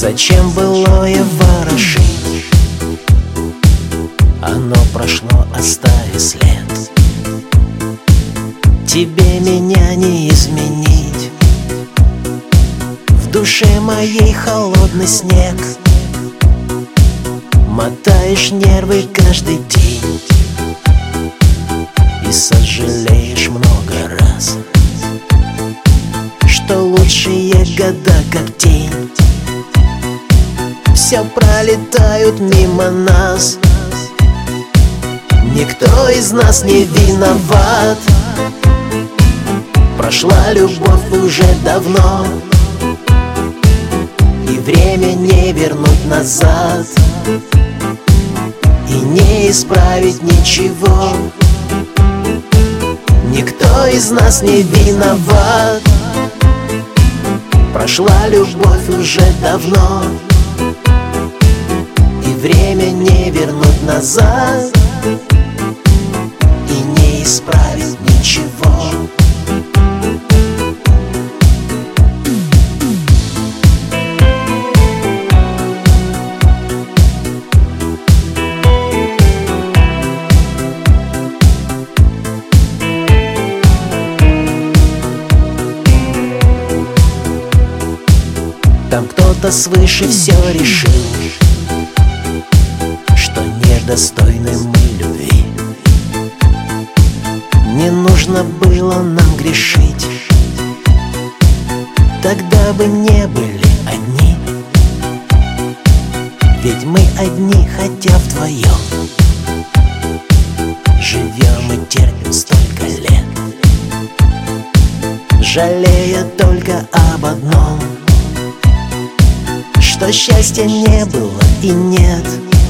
Зачем былое ворошить? Оно прошло, оставив след. Тебе меня не изменить. В душе моей холодный снег. Мотаешь нервы каждый день и сожалеешь много раз, что лучшие года как тень все пролетают мимо нас. Никто из нас не виноват. Прошла любовь уже давно, и время не вернуть назад, и не исправить ничего. Никто из нас не виноват. Прошла любовь уже давно, и время не вернуть назад, и не исправить ничего. Там кто-то свыше все решил, что недостойны мы любви. Не нужно было нам грешить, тогда бы не были одни. Ведь мы одни, хотя вдвоем живем и терпим столько лет, жалея только об одном, что счастья не было и нет.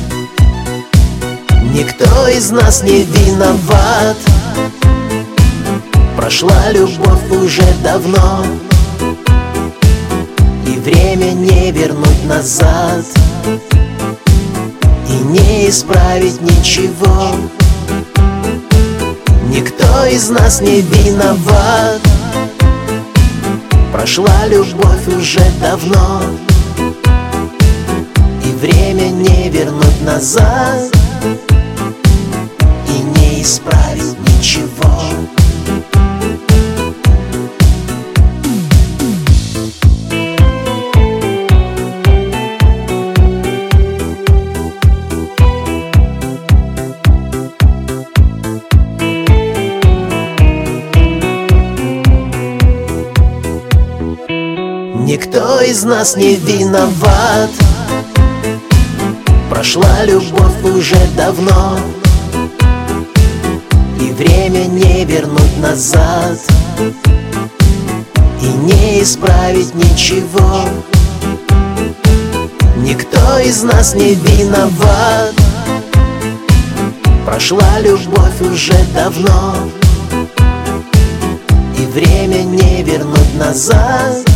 Никто из нас не виноват. Прошла любовь уже давно, и время не вернуть назад, и не исправить ничего. Никто из нас не виноват. Прошла любовь уже давно, и время не вернуть назад, и не исправить ничего. Никто из нас не виноват. Прошла любовь уже давно, и время не вернуть назад, и не исправить ничего. Никто из нас не виноват. Прошла любовь уже давно, и время не вернуть назад,